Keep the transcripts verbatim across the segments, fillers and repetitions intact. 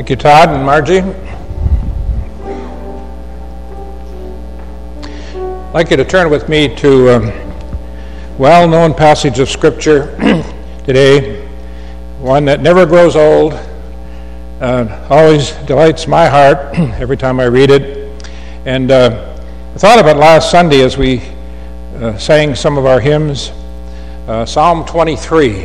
Thank you, Todd and Margie. I'd like you to turn with me to a well-known passage of Scripture today, one that never grows old, uh, always delights my heart every time I read it. And uh, I thought of it last Sunday as we uh, sang some of our hymns, uh, Psalm twenty-three.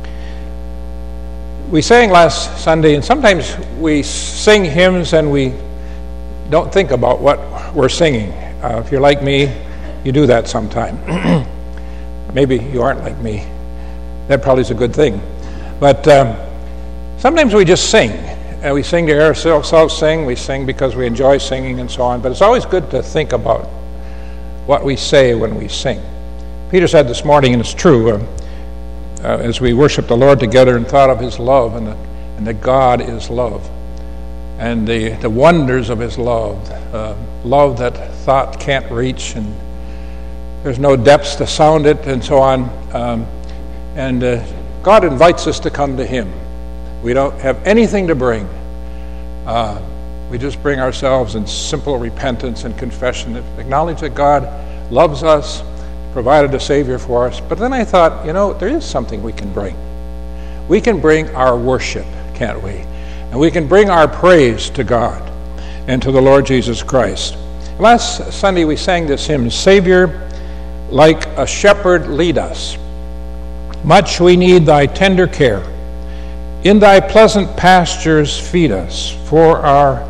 We sang last Sunday, and sometimes we sing hymns and we don't think about what we're singing. Uh, if you're like me, you do that sometime. Maybe you aren't like me. That probably is a good thing. But um, sometimes we just sing. Uh, we sing to hear ourselves sing. We sing because we enjoy singing and so on. But it's always good to think about what we say when we sing. Peter said this morning, and it's true, uh, uh, as we worshiped the Lord together and thought of his love, and, the, and that God is love, and the, the wonders of his love, uh, love that thought can't reach, and there's no depths to sound it, and so on. Um, and uh, God invites us to come to him. We don't have anything to bring. Uh, we just bring ourselves in simple repentance and confession, acknowledge that God loves us, provided a Savior for us. But then I thought, you know, there is something we can bring. We can bring our worship, can't we? And we can bring our praise to God and to the Lord Jesus Christ. Last Sunday we sang this hymn, Savior, like a shepherd lead us. Much we need thy tender care. In thy pleasant pastures feed us. For our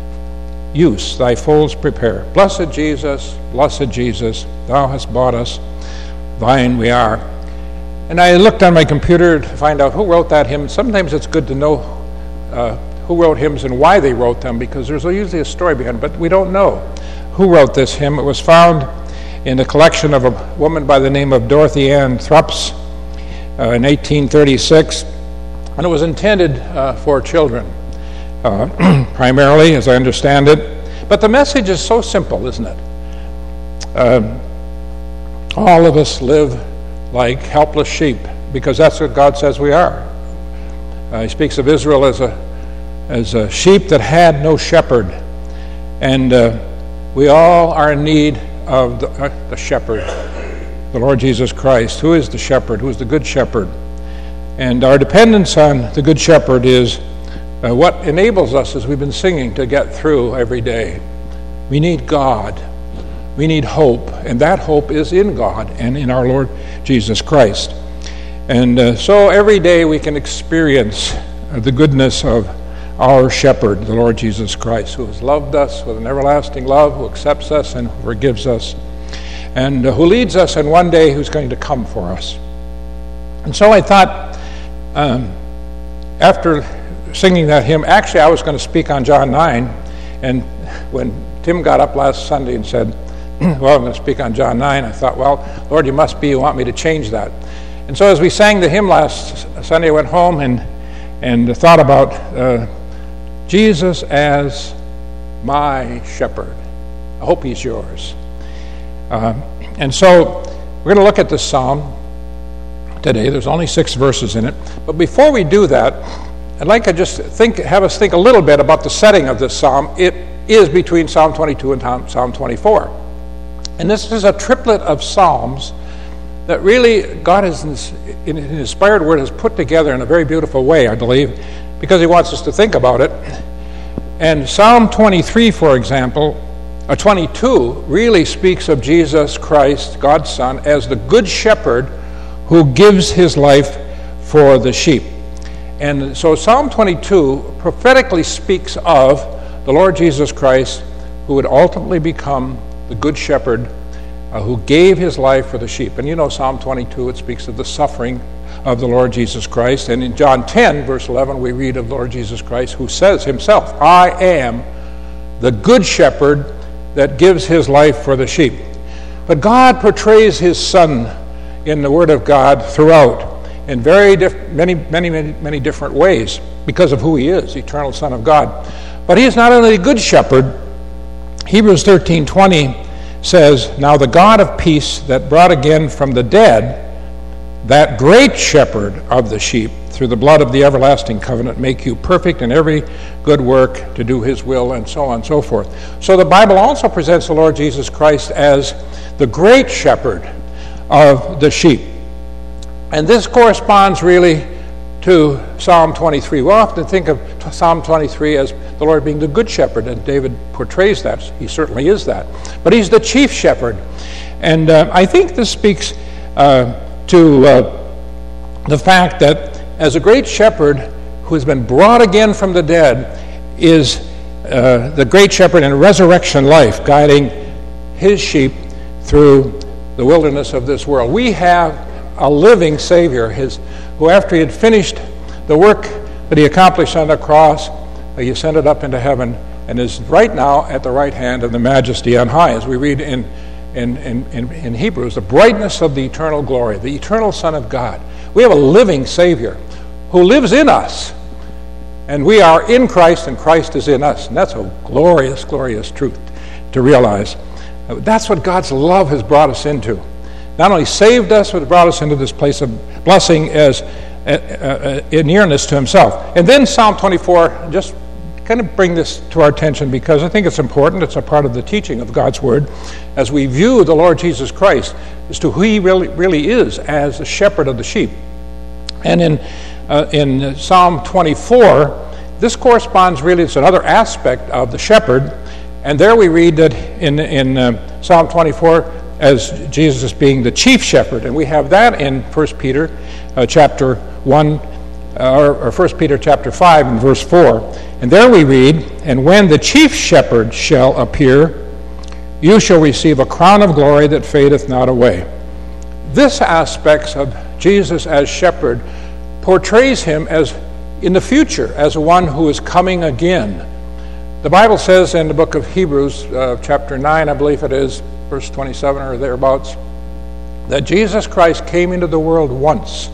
use thy folds prepare. Blessed Jesus, blessed Jesus, thou hast bought us, thine we are. And I looked on my computer to find out who wrote that hymn. Sometimes it's good to know uh, who wrote hymns and why they wrote them, because there's usually a story behind it, but we don't know who wrote this hymn. It was found in the collection of a woman by the name of Dorothy Ann Thrups uh, in eighteen thirty-six, and it was intended uh, for children, uh, primarily, as I understand it. But the message is so simple, isn't it? Uh, all of us live like helpless sheep, because that's what God says we are. Uh, he speaks of Israel as a as a sheep that had no shepherd, and uh, we all are in need of the, uh, the shepherd, the Lord Jesus Christ. Who is the shepherd? Who is the good shepherd? And our dependence on the good shepherd is uh, what enables us, as we've been singing, to get through every day. We need God. We need hope, and that hope is in God and in our Lord Jesus Christ. And uh, so every day we can experience uh, the goodness of our shepherd, the Lord Jesus Christ, who has loved us with an everlasting love, who accepts us and forgives us, and uh, who leads us, and one day who's going to come for us. And so I thought, um, after singing that hymn, actually I was going to speak on John nine, and when Tim got up last Sunday and said, well, I'm going to speak on John nine, I thought, well, Lord, you must be, you want me to change that. And so as we sang the hymn last Sunday, I went home and, and thought about uh, Jesus as my shepherd. I hope he's yours. Uh, and so we're going to look at this psalm today. There's only six verses in it. But before we do that, I'd like to just think, have us think a little bit about the setting of this psalm. It is between Psalm twenty-two and Psalm twenty-four. And this is a triplet of psalms that really God has, in His inspired word, has put together in a very beautiful way, I believe, because He wants us to think about it. And Psalm twenty-three, for example, or twenty-two, really speaks of Jesus Christ, God's Son, as the good shepherd who gives his life for the sheep. And so Psalm twenty-two prophetically speaks of the Lord Jesus Christ, who would ultimately become the good shepherd uh, who gave his life for the sheep. And you know Psalm twenty-two, it speaks of the suffering of the Lord Jesus Christ. And in John ten, verse eleven, we read of the Lord Jesus Christ, who says himself, I am the good shepherd that gives his life for the sheep. But God portrays his Son in the Word of God throughout in very diff- many, many, many, many different ways because of who he is, eternal Son of God. But he is not only a good shepherd. Hebrews thirteen twenty says, Now the God of peace that brought again from the dead that great shepherd of the sheep, through the blood of the everlasting covenant, make you perfect in every good work to do his will, and so on and so forth. So the Bible also presents the Lord Jesus Christ as the great shepherd of the sheep. And this corresponds really to Psalm twenty-three. We often think of Psalm twenty-three as the Lord being the good shepherd, and David portrays that. He certainly is that. But he's the chief shepherd. And uh, I think this speaks uh, to uh, the fact that as a great shepherd who has been brought again from the dead is uh, the great shepherd in resurrection life, guiding his sheep through the wilderness of this world. We have a living Savior, his, who after he had finished the work that he accomplished on the cross, he ascended up into heaven and is right now at the right hand of the Majesty on high, as we read in In, in, in, in Hebrews, the brightness of the eternal glory, the eternal Son of God. We have a living Savior who lives in us, and we are in Christ, and Christ is in us. And that's a glorious, glorious truth to realize. That's what God's love has brought us into. Not only saved us, but brought us into this place of blessing as a, a, a nearness to himself. And then Psalm twenty-four, just kind of bring this to our attention because I think it's important. It's a part of the teaching of God's Word as we view the Lord Jesus Christ as to who he really, really is as the shepherd of the sheep. And in uh, in Psalm twenty-four, this corresponds really, it's another aspect of the shepherd. And there we read that in, in uh, Psalm twenty-four as Jesus being the chief shepherd. And we have that in First Peter uh, chapter one, or, or First Peter chapter five and verse four. And there we read, and when the chief shepherd shall appear, you shall receive a crown of glory that fadeth not away. This aspect of Jesus as shepherd portrays him as in the future as one who is coming again. The Bible says in the book of Hebrews, uh, chapter nine, I believe it is, verse twenty-seven or thereabouts, that Jesus Christ came into the world once.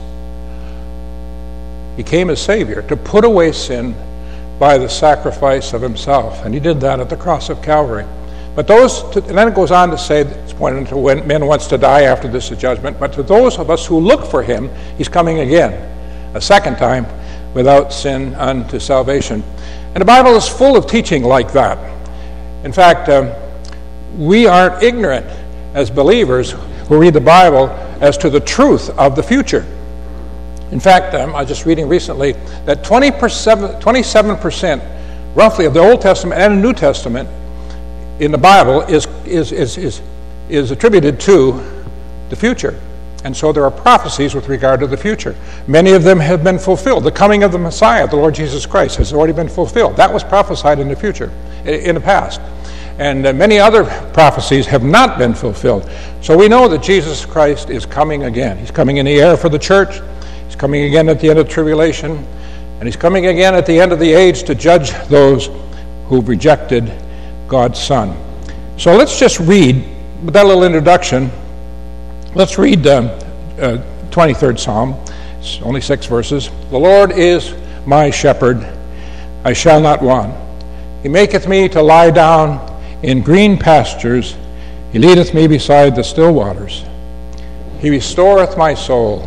He came as Savior to put away sin by the sacrifice of himself. And he did that at the cross of Calvary. But those, to, and then it goes on to say, it's pointed to when men wants to die after this judgment, but to those of us who look for him, he's coming again, a second time, without sin unto salvation. And the Bible is full of teaching like that. In fact, um, we aren't ignorant as believers who read the Bible as to the truth of the future. In fact, um, I was just reading recently that twenty-seven percent roughly of the Old Testament and the New Testament in the Bible is, is, is, is, is attributed to the future. And so there are prophecies with regard to the future. Many of them have been fulfilled. The coming of the Messiah, the Lord Jesus Christ, has already been fulfilled. That was prophesied in the future, in the past. And uh, many other prophecies have not been fulfilled. So we know that Jesus Christ is coming again. He's coming in the air for the church. He's coming again at the end of tribulation, and he's coming again at the end of the age to judge those who've rejected God's Son. So let's just read, with that little introduction, let's read the uh, uh, twenty-third Psalm. It's only six verses. The Lord is my shepherd, I shall not want. He maketh me to lie down in green pastures. He leadeth me beside the still waters. He restoreth my soul.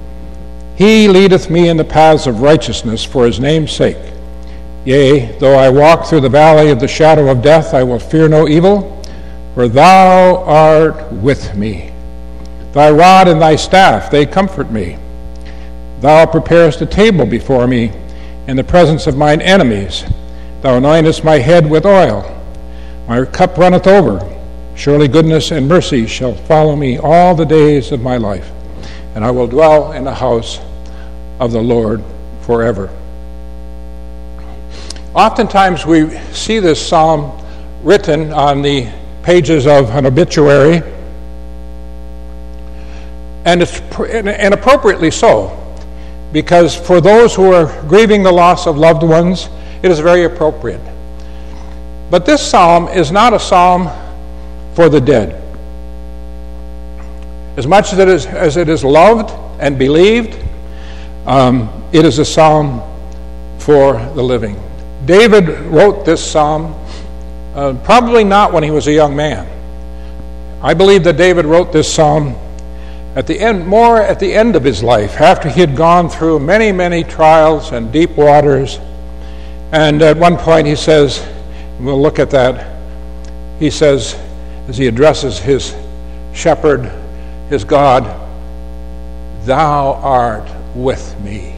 He leadeth me in the paths of righteousness for his name's sake. Yea, though I walk through the valley of the shadow of death, I will fear no evil, for thou art with me. Thy rod and thy staff, they comfort me. Thou preparest a table before me in the presence of mine enemies. Thou anointest my head with oil. My cup runneth over. Surely goodness and mercy shall follow me all the days of my life, and I will dwell in the house of the Lord forever. Oftentimes we see this psalm written on the pages of an obituary, and it's and appropriately so, because for those who are grieving the loss of loved ones, it is very appropriate. But this psalm is not a psalm for the dead. As much as it is, as it is loved and believed, um, it is a psalm for the living. David wrote this psalm uh, probably not when he was a young man. I believe that David wrote this psalm at the end, more at the end of his life, after he had gone through many, many trials and deep waters. And at one point he says, we'll look at that, he says, as he addresses his shepherd, his God, "Thou art with me."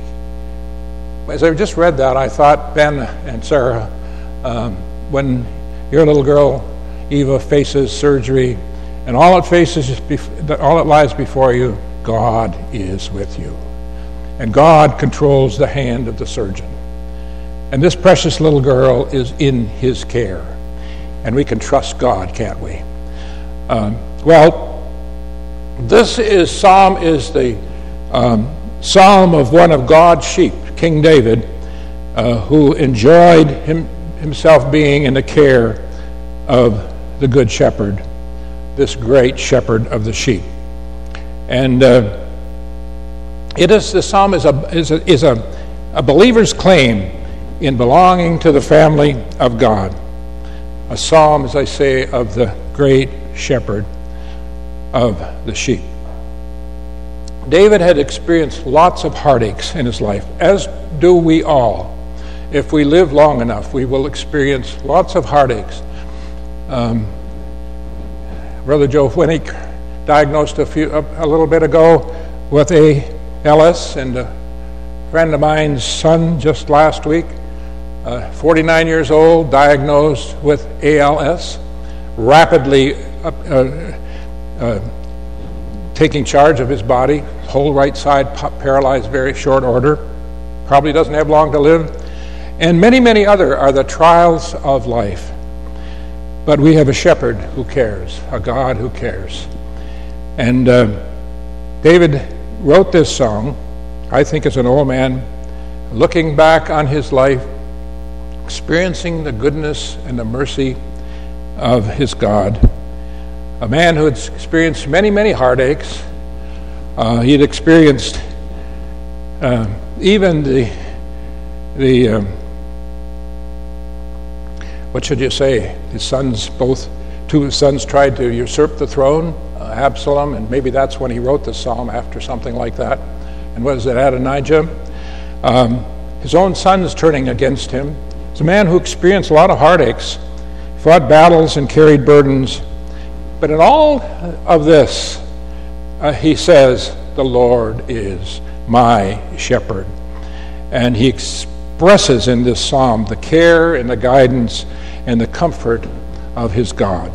As I just read that, I thought, Ben and Sarah, um, when your little girl, Eva, faces surgery, and all it faces, is bef- all it lies before you, God is with you. And God controls the hand of the surgeon. And this precious little girl is in his care. And we can trust God, can't we? Um, well, this is Psalm is the um, Psalm of one of God's sheep, King David, uh, who enjoyed him, himself being in the care of the Good Shepherd, this great shepherd of the sheep. And uh, it is the psalm is a is a, is a a believer's claim in belonging to the family of God. A psalm, as I say, of the great shepherd of the sheep. David had experienced lots of heartaches in his life, as do we all. If we live long enough, we will experience lots of heartaches. Um, Brother Joe Winnick diagnosed a few a, a little bit ago with A L S, and a friend of mine's son just last week, uh, forty-nine years old, diagnosed with A L S, rapidly uh, uh, uh, taking charge of his body, whole right side paralyzed, very short order, probably doesn't have long to live, and many, many other are the trials of life. But we have a shepherd who cares, a God who cares. And uh, David wrote this song, I think as an old man, looking back on his life, experiencing the goodness and the mercy of his God. A man who had experienced many, many heartaches. Uh, he had experienced uh, even the, the um, what should you say, his sons, both two of his sons tried to usurp the throne, uh, Absalom, and maybe that's when he wrote the psalm, after something like that. And what is it, Adonijah? Um, his own sons turning against him. He's a man who experienced a lot of heartaches, fought battles and carried burdens. But in all of this, uh, he says, the Lord is my shepherd. And he expresses in this psalm the care and the guidance and the comfort of his God.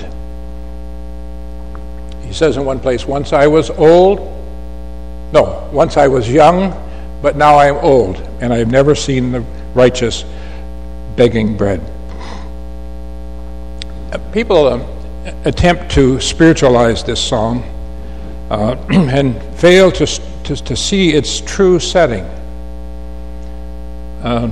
He says in one place, once I was old, no, once I was young, but now I am old, and I have never seen the righteous begging bread. People uh, attempt to spiritualize this psalm uh, and fail to, to, to see its true setting. Uh,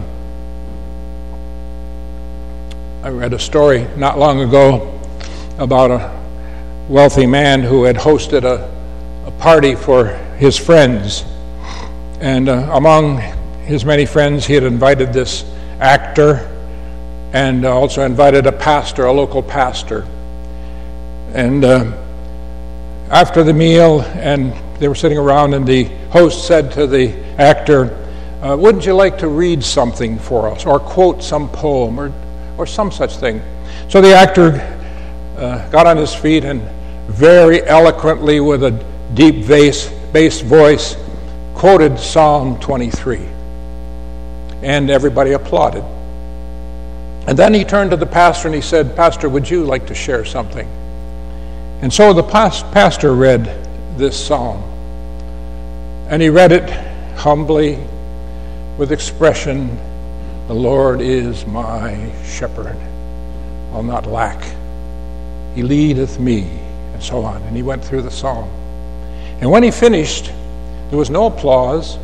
I read a story not long ago about a wealthy man who had hosted a, a party for his friends. And uh, among his many friends, he had invited this actor and also invited a pastor, a local pastor. And uh, after the meal, and they were sitting around, and the host said to the actor, uh, wouldn't you like to read something for us, or quote some poem, or or some such thing? So the actor uh, got on his feet and very eloquently, with a deep bass, bass voice, quoted Psalm twenty-three. And everybody applauded. And then he turned to the pastor and he said, Pastor, would you like to share something? And so the past, pastor read this psalm. And he read it humbly, with expression, the Lord is my shepherd, I'll not lack. He leadeth me, and so on. And he went through the psalm. And when he finished, there was no applause.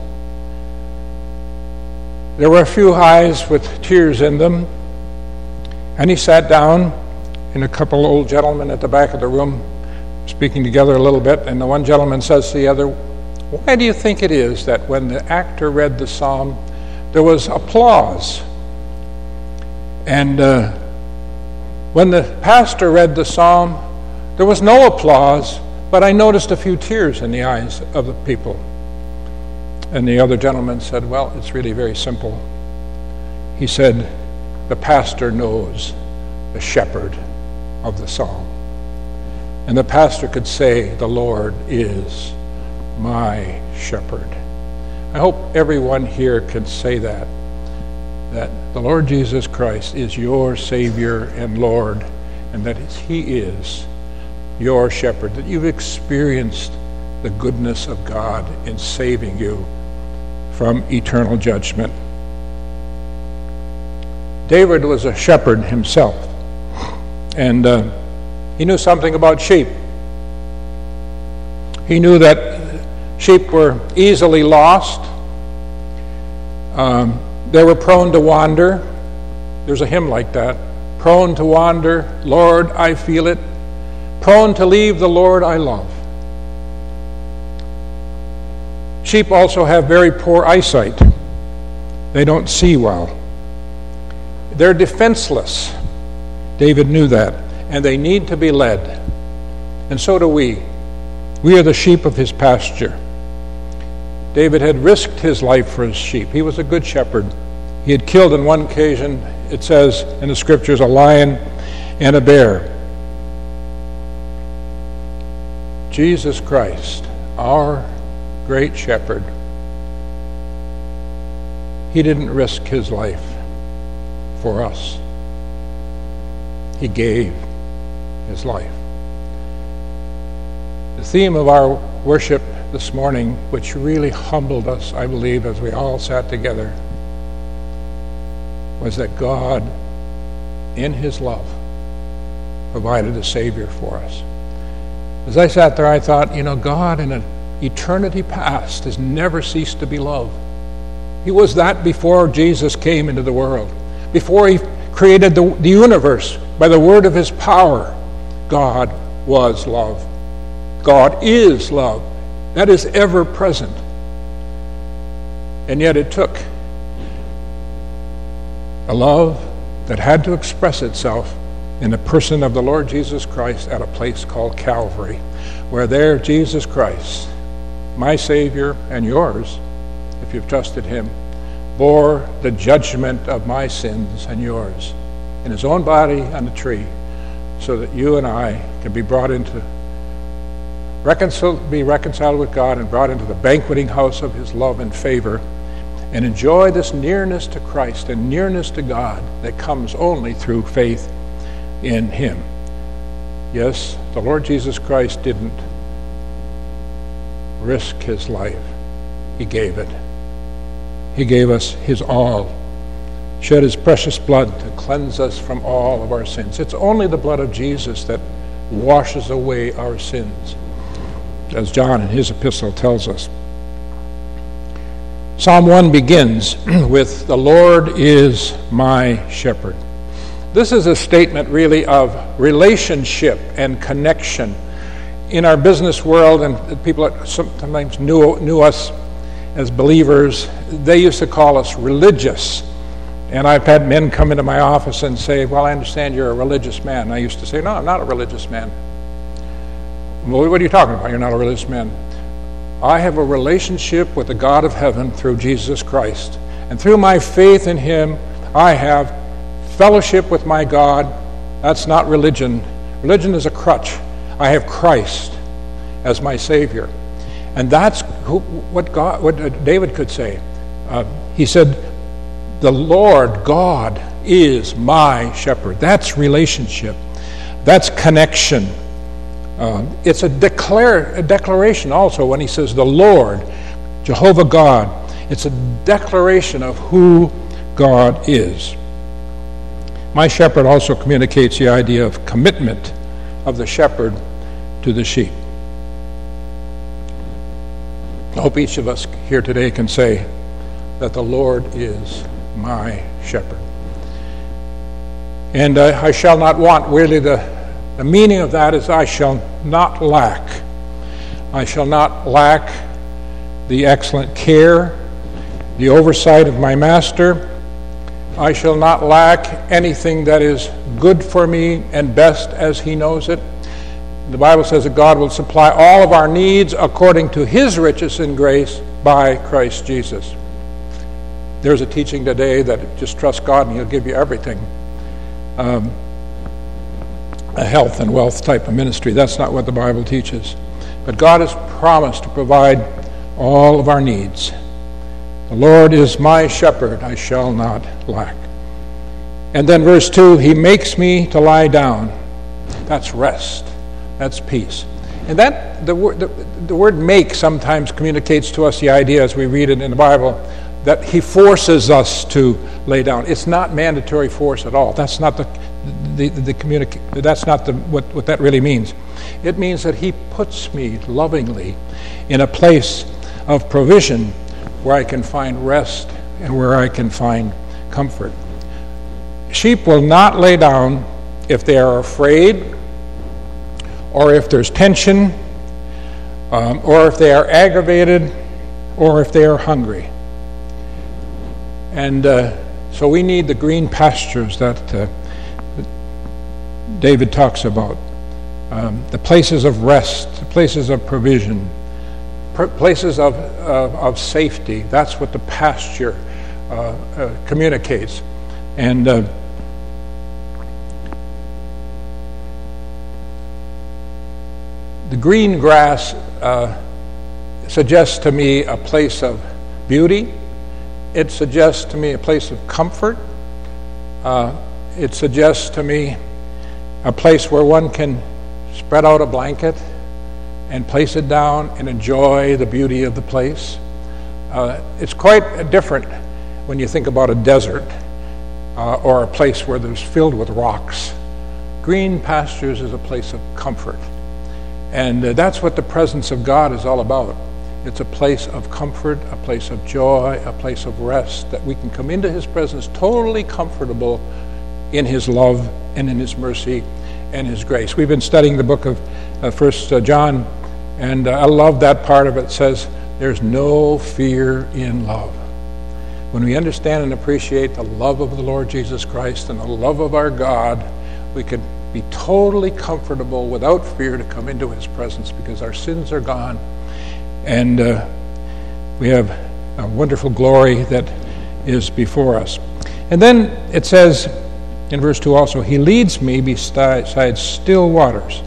There were a few eyes with tears in them. And he sat down, and a couple old gentlemen at the back of the room speaking together a little bit, and the one gentleman says to the other, why do you think it is that when the actor read the psalm, there was applause? And uh, when the pastor read the psalm, there was no applause, But I noticed a few tears in the eyes of the people. And the other gentleman said, well, it's really very simple. He said, the pastor knows the shepherd of the psalm. And the pastor could say, the Lord is my shepherd. I hope everyone here can say that, that the Lord Jesus Christ is your Savior and Lord, and that He is your shepherd, that you've experienced the goodness of God in saving you from eternal judgment. David was a shepherd himself, and uh, he knew something about sheep. He knew that sheep were easily lost. Um, they were prone to wander. There's a hymn like that. Prone to wander, Lord, I feel it. Prone to leave the Lord I love. Sheep also have very poor eyesight. They don't see well. They're defenseless. David knew that. And they need to be led. And so do we. We are the sheep of his pasture. David had risked his life for his sheep. He was a good shepherd. He had killed on one occasion, it says in the scriptures, a lion and a bear. Jesus Christ, our great shepherd, he didn't risk his life for us. He gave his life. The theme of our worship this morning, which really humbled us, I believe, as we all sat together, was that God, in his love, provided a Savior for us. As I sat there, I thought, you know, God in an eternity past has never ceased to be love. He was that before Jesus came into the world. Before he created the, the universe by the word of his power, God was love. God is love. That is ever present. And yet it took a love that had to express itself in the person of the Lord Jesus Christ at a place called Calvary, where there Jesus Christ, my Savior and yours, if you've trusted him, bore the judgment of my sins and yours in his own body on the tree, so that you and I can be brought into reconcile, be reconciled with God and brought into the banqueting house of his love and favor, and enjoy this nearness to Christ and nearness to God that comes only through faith in him. Yes, the Lord Jesus Christ didn't risk his life. He gave it. He gave us his all, shed his precious blood to cleanse us from all of our sins. It's only the blood of Jesus that washes away our sins, as John in his epistle tells us. Psalm one begins with, "The Lord is my shepherd." This is a statement really of relationship and connection. In our business world, and people that sometimes knew, knew us as believers, they used to call us religious. And I've had men come into my office and say, "Well, I understand you're a religious man." And I used to say, "No, I'm not a religious man." "Well, what are you talking about? You're not a religious man." I have a relationship with the God of heaven through Jesus Christ. And through my faith in him, I have fellowship with my God. That's not religion. Religion is a crutch. I have Christ as my Savior. And that's who, what, God, what David could say. Uh, he said, "The Lord God is my shepherd." That's relationship. That's connection. Uh, it's a, declare, a declaration also when he says, "The Lord, Jehovah God." It's a declaration of who God is. My shepherd also communicates the idea of commitment of the shepherd to the sheep. I hope each of us here today can say that the Lord is my shepherd. And uh, I shall not want. Really, the, the meaning of that is I shall not lack. I shall not lack the excellent care, the oversight of my master. I shall not lack anything that is good for me and best as he knows it. the Bible says that God will supply all of our needs according to his riches in grace by Christ Jesus. There's a teaching today that just trust God and he'll give you everything. Um, a health and wealth type of ministry. That's not what the Bible teaches. But God has promised to provide all of our needs. The Lord is my shepherd, I shall not lack. And then verse two, he makes me to lie down. That's rest. That's peace. And that the word the, the word make sometimes communicates to us the idea, as we read it in the Bible, that he forces us to lay down. It's not mandatory force at all. That's not the the the, the communica- That's not the what, what that really means. It means that he puts me lovingly in a place of provision where I can find rest and where I can find comfort. Sheep will not lay down if they are afraid, or if there's tension, um, or if they are aggravated, or if they are hungry. And uh, so we need the green pastures that, uh, that David talks about, um, the places of rest, the places of provision, pr- places of, of, of safety. That's what the pasture uh, uh, communicates. And uh, the green grass uh, suggests to me a place of beauty. It suggests to me a place of comfort. Uh, it suggests to me a place where one can spread out a blanket and place it down and enjoy the beauty of the place. Uh, it's quite different when you think about a desert uh, or a place where there's filled with rocks. Green pastures is a place of comfort. And uh, that's what the presence of God is all about. It's a place of comfort, a place of joy, a place of rest, that we can come into his presence totally comfortable in his love and in his mercy and his grace. We've been studying the book of uh, First John, and uh, I love that part of it. It says, there's no fear in love. When we understand and appreciate the love of the Lord Jesus Christ and the love of our God, we can be totally comfortable without fear to come into his presence because our sins are gone. And uh, we have a wonderful glory that is before us. And then it says in verse two also, he leads me beside still waters.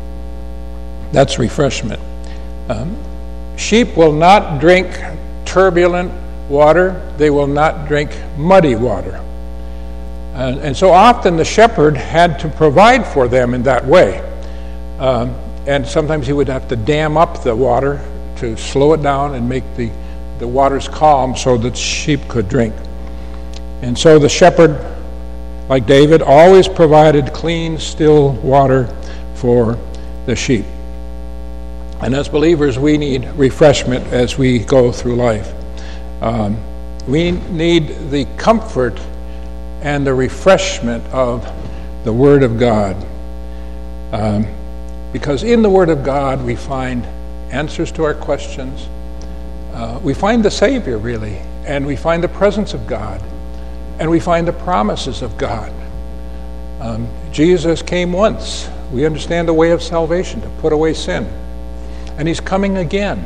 That's refreshment. Um, sheep will not drink turbulent water. They will not drink muddy water. Uh, and so often the shepherd had to provide for them in that way. Um, and sometimes he would have to dam up the water to slow it down and make the, the waters calm so that sheep could drink. And so the shepherd, like David, always provided clean, still water for the sheep. And as believers, we need refreshment as we go through life. Um, we need the comfort and the refreshment of the Word of God. Um, because in the Word of God we find answers to our questions. Uh, we find the Savior, really, and we find the presence of God, and we find the promises of God. Um, Jesus came once. We understand the way of salvation, to put away sin. And he's coming again.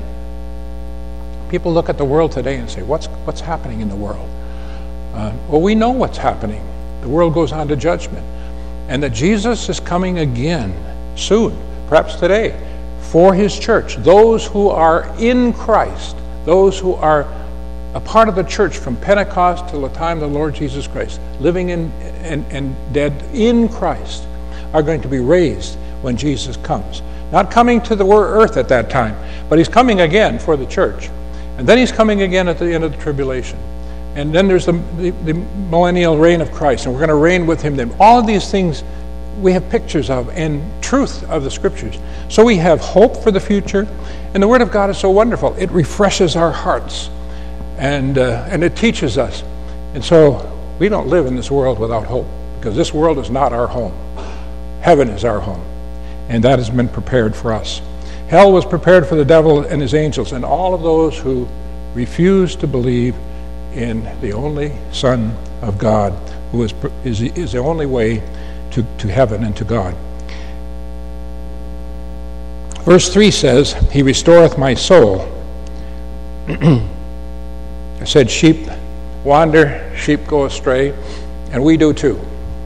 People look at the world today and say, what's, what's happening in the world? Uh, well, we know what's happening. The world goes on to judgment. And that Jesus is coming again soon, perhaps today, for his church, those who are in Christ, those who are a part of the church from Pentecost till the time of the Lord Jesus Christ, living in and, and dead in Christ, are going to be raised when Jesus comes. Not coming to the earth at that time, but he's coming again for the church. And then he's coming again at the end of the tribulation. And then there's the, the, the millennial reign of Christ, and we're going to reign with him then. All of these things we have pictures of and truth of the Scriptures. So we have hope for the future, and the Word of God is so wonderful. It refreshes our hearts, and uh, and it teaches us. And so we don't live in this world without hope, because this world is not our home. Heaven is our home, and that has been prepared for us. Hell was prepared for the devil and his angels, and all of those who refuse to believe in the only Son of God, who is is, is the only way to, to heaven and to God. Verse three says, He restoreth my soul. I said sheep wander, sheep go astray, and we do too.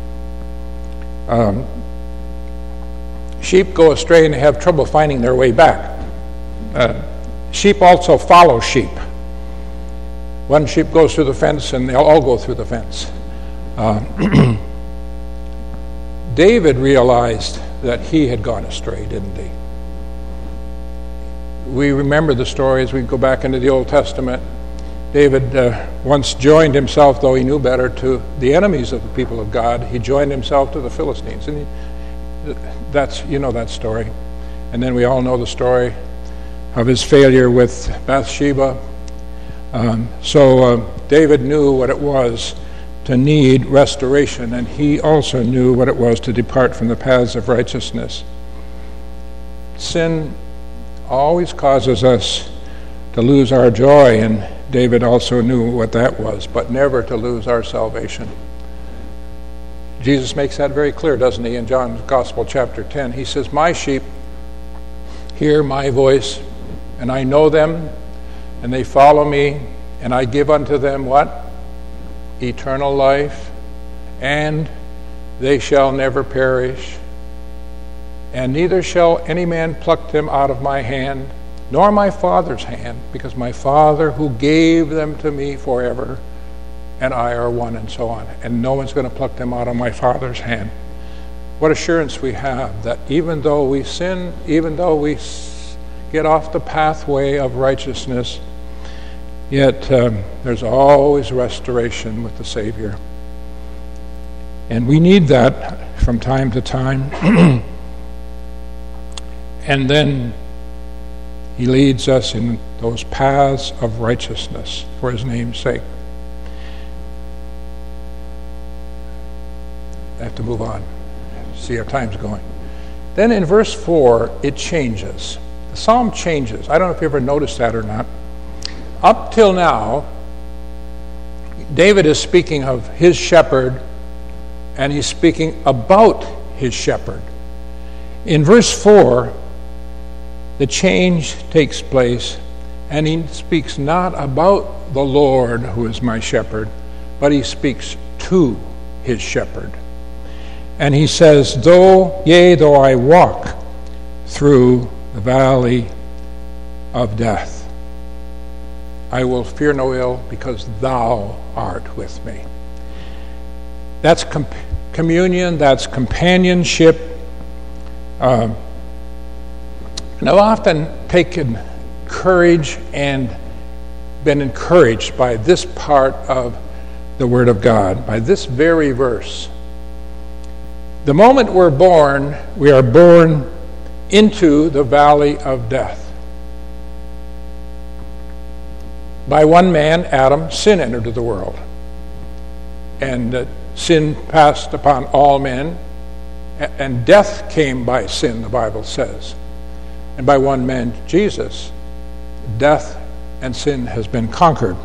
Um, sheep go astray and they have trouble finding their way back. Uh, sheep also follow sheep. One sheep goes through the fence and they'll all go through the fence. Uh, David realized that he had gone astray, didn't he? We remember the story as we go back into the Old Testament. David uh, once joined himself, though he knew better, to the enemies of the people of God. He joined himself to the Philistines. And he, that's, you know that story. And then we all know the story of his failure with Bathsheba. Um, so uh, David knew what it was to need restoration, and he also knew what it was to depart from the paths of righteousness. Sin always causes us to lose our joy, and David also knew what that was, but never to lose our salvation. Jesus makes that very clear, doesn't he, in John's Gospel, chapter ten. He says, My sheep hear my voice, and I know them, and they follow me, and I give unto them what? Eternal life, and they shall never perish, and neither shall any man pluck them out of my hand, nor my Father's hand, because my Father who gave them to me forever, and I are one, and so on. And no one's going to pluck them out of my Father's hand. What assurance we have that even though we sin, even though we get off the pathway of righteousness, yet um, there's always restoration with the Savior. And we need that from time to time. And then He leads us in those paths of righteousness for His name's sake. I have to move on. See, our time's going. Then in verse four, it changes. The psalm changes. I don't know if you ever noticed that or not. Up till now, David is speaking of his shepherd, and he's speaking about his shepherd. In verse four, the change takes place, and he speaks not about the Lord who is my shepherd, but he speaks to his shepherd. And he says, Though, yea, though I walk through the valley of death, I will fear no ill, because thou art with me. That's com- communion, that's companionship. Uh, and I've often taken courage and been encouraged by this part of the Word of God, by this very verse. The moment we're born, we are born into the valley of death. By one man, Adam, sin entered into the world. And uh, sin passed upon all men, and death came by sin, the Bible says. And by one man, Jesus, death and sin has been conquered.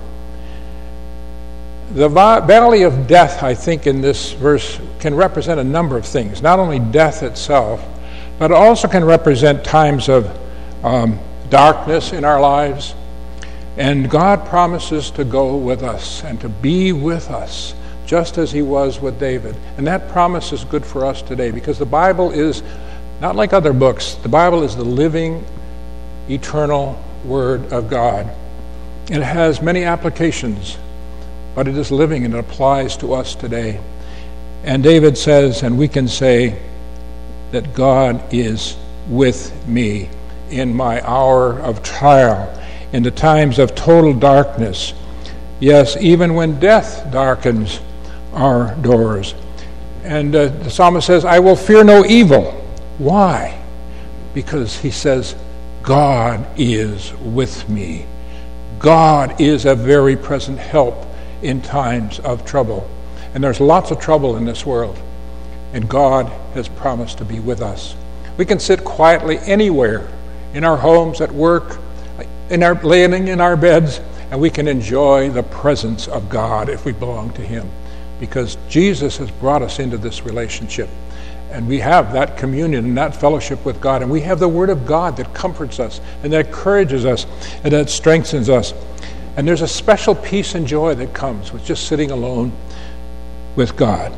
The valley of death, I think, in this verse can represent a number of things. Not only death itself, but it also can represent times of um, darkness in our lives. And God promises to go with us and to be with us, just as He was with David. And that promise is good for us today, because the Bible is not like other books. The Bible is the living, eternal Word of God. It has many applications, but it is living and it applies to us today. And David says, and we can say, that God is with me in my hour of trial, in the times of total darkness. Yes, even when death darkens our doors. And uh, the psalmist says, I will fear no evil. Why? Because he says, God is with me. God is a very present help in times of trouble. And there's lots of trouble in this world, and God has promised to be with us. We can sit quietly anywhere, in our homes, at work, in our laying in our beds, and we can enjoy the presence of God if we belong to Him, because Jesus has brought us into this relationship. And we have that communion and that fellowship with God. And we have the Word of God that comforts us and that encourages us and that strengthens us. And there's a special peace and joy that comes with just sitting alone with God.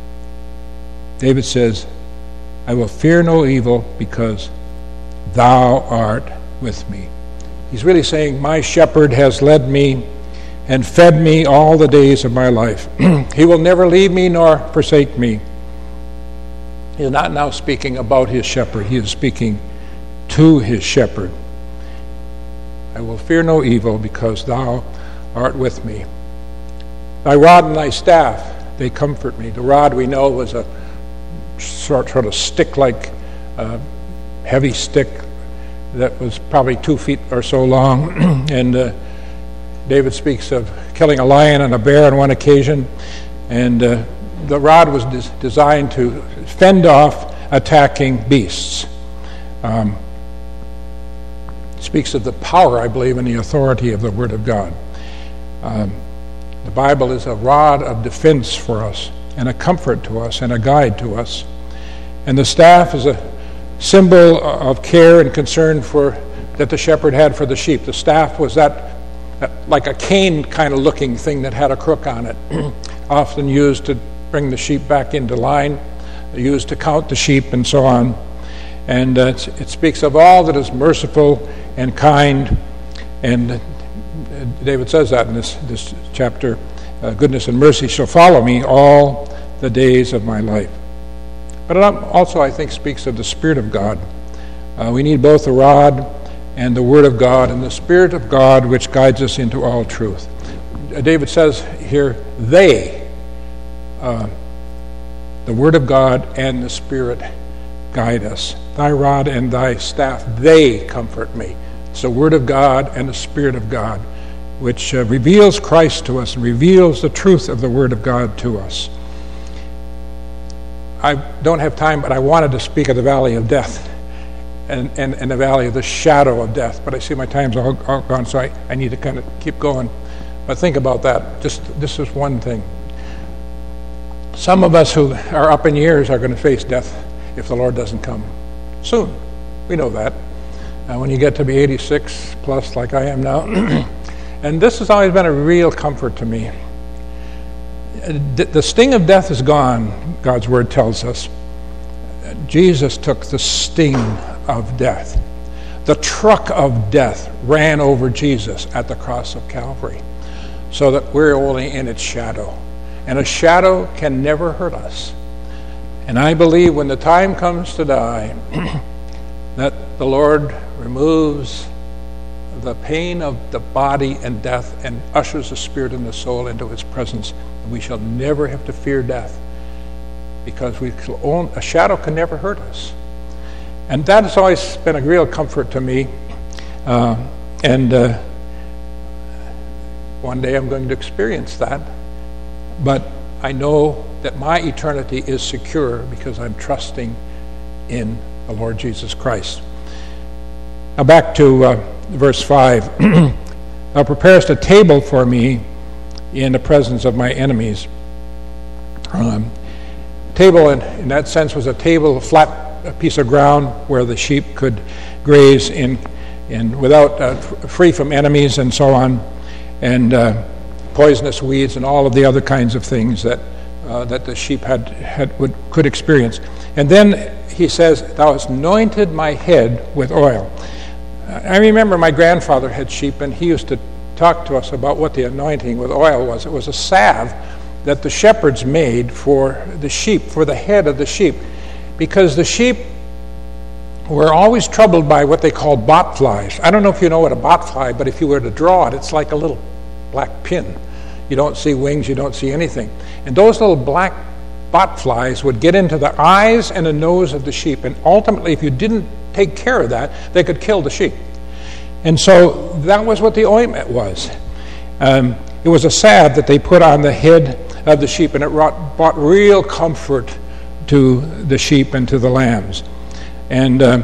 David says, I will fear no evil because thou art with me. He's really saying, my shepherd has led me and fed me all the days of my life. He will never leave me nor forsake me. He is not now speaking about his shepherd. He is speaking to his shepherd. I will fear no evil because thou art with me. Thy rod and thy staff, they comfort me. The rod, we know, was a sort, sort of stick-like, uh, heavy stick that was probably two feet or so long. and uh, David speaks of killing a lion and a bear on one occasion. And uh, the rod was des- designed to fend off attacking beasts. Um, speaks of the power, I believe, and the authority of the Word of God. Um, the Bible is a rod of defense for us, and a comfort to us, and a guide to us. And the staff is a symbol of care and concern for that the shepherd had for the sheep. The staff was that, that like a cane kind of looking thing that had a crook on it, often used to bring the sheep back into line, used to count the sheep, and so on. And uh, it speaks of all that is merciful and kind. And uh, David says that in this, this chapter, uh, goodness and mercy shall follow me all the days of my life. But it also, I think, speaks of the Spirit of God. Uh, we need both the rod and the Word of God, and the Spirit of God which guides us into all truth. Uh, David says here, they, uh, the Word of God and the Spirit guide us. Thy rod and thy staff, they comfort me. It's the Word of God and the Spirit of God, which uh, reveals Christ to us and reveals the truth of the Word of God to us. I don't have time, but I wanted to speak of the valley of death and, and, and the valley of the shadow of death, but I see my time's all, all gone, so I, I need to kind of keep going. But think about that. Just this is one thing. Some of us who are up in years are going to face death if the Lord doesn't come soon. We know that. Uh, when you get to be eighty-six plus, like I am now, and this has always been a real comfort to me. The sting of death is gone, God's Word tells us. Jesus took the sting of death. The truck of death ran over Jesus at the cross of Calvary, so that we're only in its shadow. And a shadow can never hurt us. And I believe when the time comes to die, that the Lord removes the pain of the body and death and ushers the spirit and the soul into his presence. And we shall never have to fear death, because we own, a shadow can never hurt us. And that has always been a real comfort to me. Uh, and uh, one day I'm going to experience that. But I know that my eternity is secure because I'm trusting in the Lord Jesus Christ. Now back to uh, verse five. Thou preparest a table for me in the presence of my enemies. Um, table in, in that sense was a table, a flat piece of ground where the sheep could graze in, in without uh, f- free from enemies and so on, and uh, poisonous weeds and all of the other kinds of things that uh, that the sheep had had would could experience. And then he says, "Thou hast anointed my head with oil." I remember my grandfather had sheep, and he used to talk to us about what the anointing with oil was. It was a salve that the shepherds made for the sheep, for the head of the sheep, because the sheep were always troubled by what they called bot flies. I don't know if you know what a bot fly, but if you were to draw it, it's like a little black pin. You don't see wings, you don't see anything. And those little black bot flies would get into the eyes and the nose of the sheep, and ultimately, if you didn't take care of that, they could kill the sheep. And so that was what the ointment was. Um, it was a salve that they put on the head of the sheep, and it brought, brought real comfort to the sheep and to the lambs. And uh,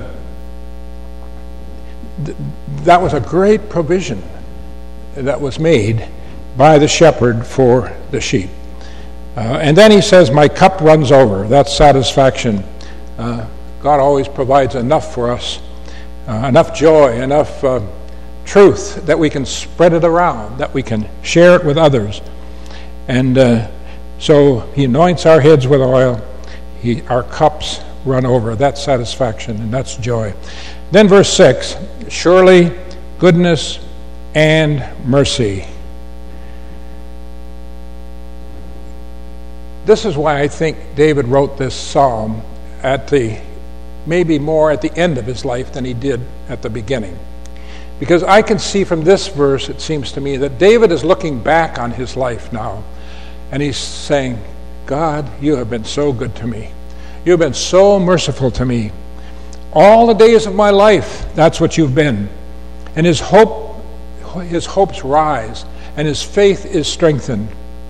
th- that was a great provision that was made by the shepherd for the sheep. Uh, and then he says, my cup runs over. That's satisfaction. Uh, God always provides enough for us, uh, enough joy, enough uh, truth that we can spread it around, that we can share it with others. And uh, so he anoints our heads with oil. He, our cups run over. That's satisfaction and that's joy. Then verse six, surely goodness and mercy. This is why I think David wrote this psalm at the, maybe more at the end of his life than he did at the beginning. Because I can see from this verse, it seems to me, that David is looking back on his life now, and he's saying, God, you have been so good to me. You have been so merciful to me. All the days of my life, that's what you've been. And his hope, his hopes rise, and his faith is strengthened.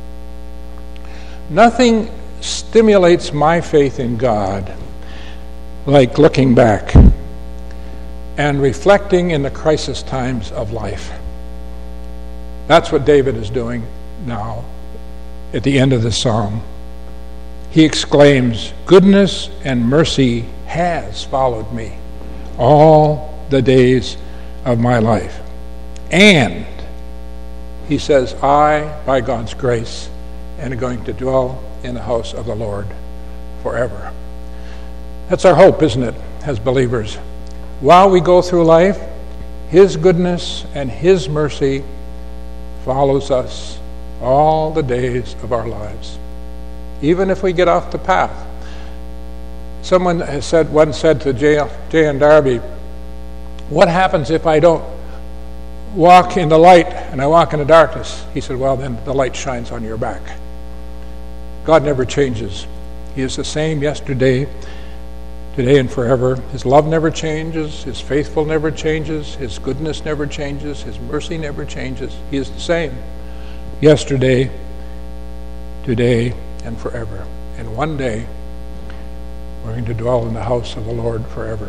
Nothing stimulates my faith in God like looking back and reflecting in the crisis times of life. That's what David is doing now at the end of the psalm. He exclaims, goodness and mercy has followed me all the days of my life. And he says, I, by God's grace, am going to dwell in the house of the Lord forever. That's our hope, isn't it, as believers? While we go through life, his goodness and his mercy follows us all the days of our lives, even if we get off the path. Someone has said, once said to J. J. Darby, what happens if I don't walk in the light and I walk in the darkness? He said, well, then the light shines on your back. God never changes. He is the same yesterday, today, and forever. His love never changes. His faithful never changes. His goodness never changes. His mercy never changes. He is the same yesterday, today, and forever. And one day, we're going to dwell in the house of the Lord forever.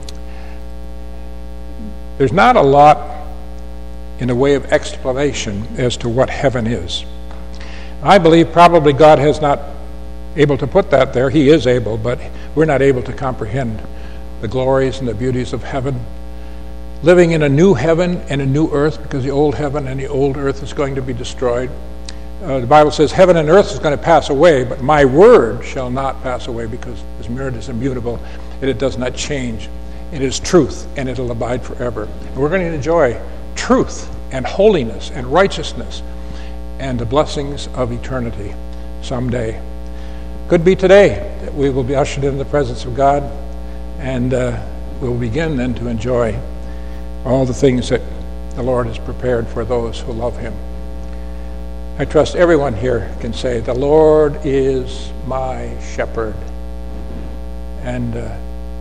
There's not a lot in the way of explanation as to what heaven is. I believe probably God has not able to put that there. He is able, but we're not able to comprehend the glories and the beauties of heaven. Living in a new heaven and a new earth, because the old heaven and the old earth is going to be destroyed. Uh, the Bible says heaven and earth is going to pass away, but my word shall not pass away, because his word is immutable and it does not change. It is truth and it'll abide forever. And we're going to enjoy truth and holiness and righteousness and the blessings of eternity someday. Could be today that we will be ushered into the presence of God, and uh, we'll begin then to enjoy all the things that the Lord has prepared for those who love him. I trust everyone here can say, the Lord is my shepherd. And uh,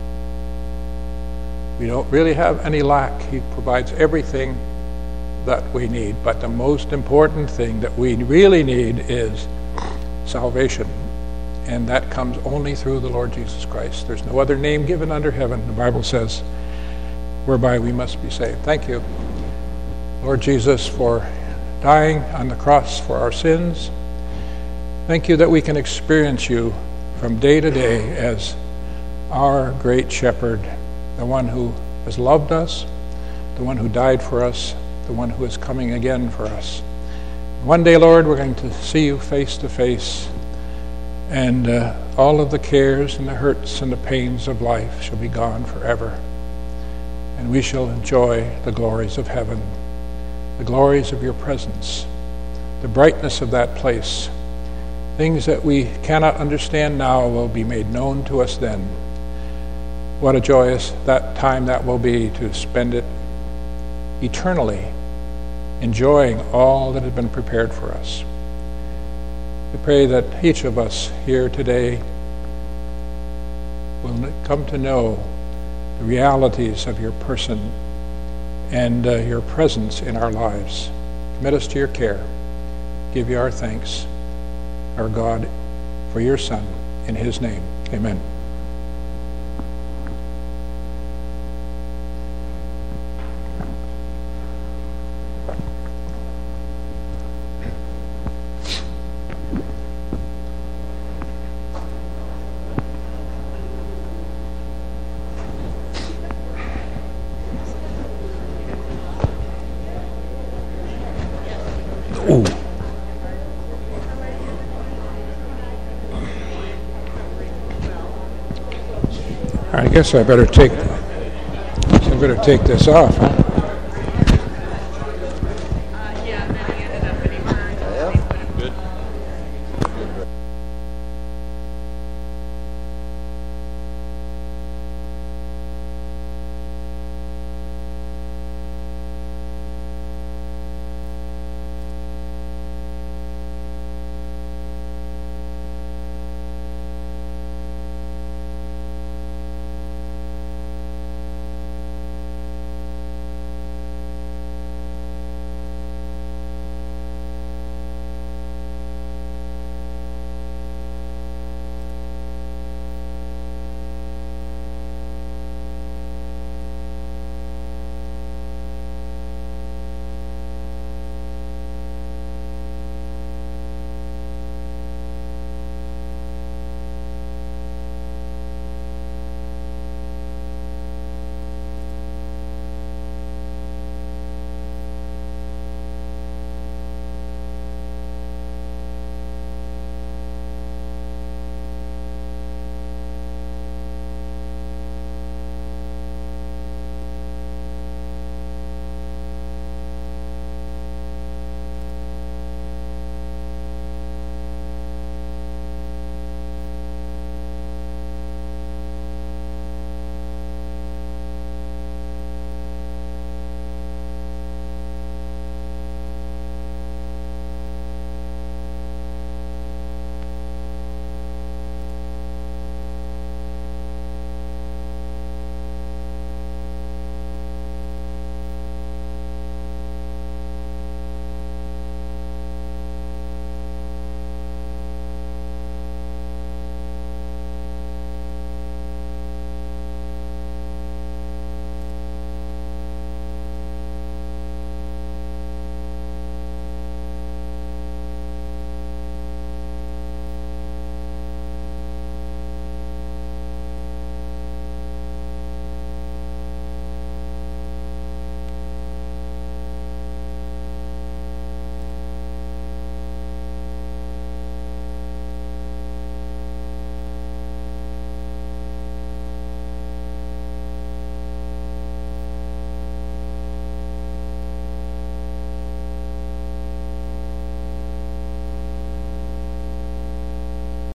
we don't really have any lack. He provides everything that we need. But the most important thing that we really need is salvation. And that comes only through the Lord Jesus Christ. There's no other name given under heaven, the Bible says, whereby we must be saved. Thank you, Lord Jesus, for dying on the cross for our sins. Thank you that we can experience you from day to day as our great shepherd, the one who has loved us, the one who died for us, the one who is coming again for us. One day, Lord, we're going to see you face to face, and uh, all of the cares and the hurts and the pains of life shall be gone forever. And we shall enjoy the glories of heaven, the glories of your presence, the brightness of that place. Things that we cannot understand now will be made known to us then. What a joyous that time that will be to spend it eternally, enjoying all that has been prepared for us. We pray that each of us here today will come to know the realities of your person and uh, your presence in our lives. Commit us to your care. Give you our thanks, our God, for your Son. In his name, amen. guess I better take, I better take this off, huh?